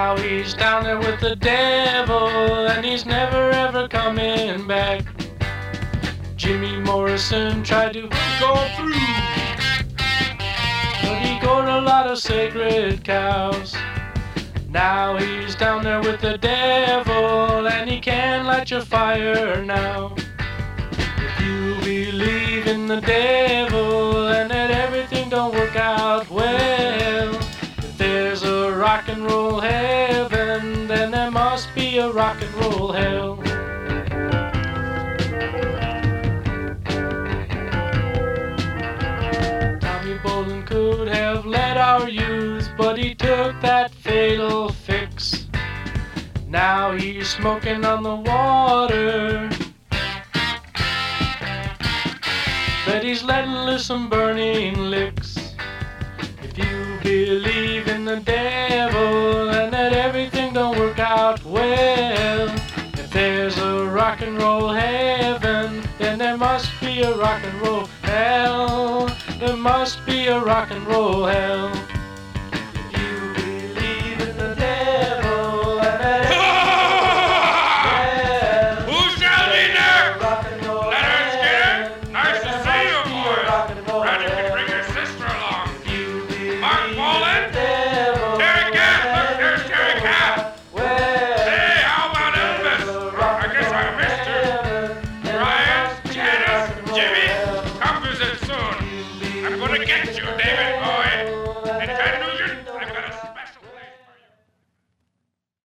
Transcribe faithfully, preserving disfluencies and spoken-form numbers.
Now he's down there with the devil, and he's never ever coming back. Jimmy Morrison tried to go through, but he got a lot of sacred cows. Now he's down there with the devil, and he can't light your fire now. If you believe in the devil and that everything don't work out well, if there's a rock and roll heaven, then there must be a rock and roll hell. Tommy Bolin could have led our youth, but he took that fatal fix. Now he's smoking on the water, but he's letting loose some burning licks. If you believe in the devil and that everything don't work out well, if there's a rock and roll heaven, then there must be a rock and roll hell. There must be a rock and roll hell. If you believe in the devil and that well, who's shouting there? rock and roll Leonard Skinner? Nice to see you, boy. rock and roll Glad you hell. could bring your sister along. You believe Mark Bolan? in the devil Terry Cat, look, there's Terry Cat. well, Hey, how about Elvis? I guess I missed her. Brian, Janice, Jimmy, come visit soon. I'm gonna get you, David.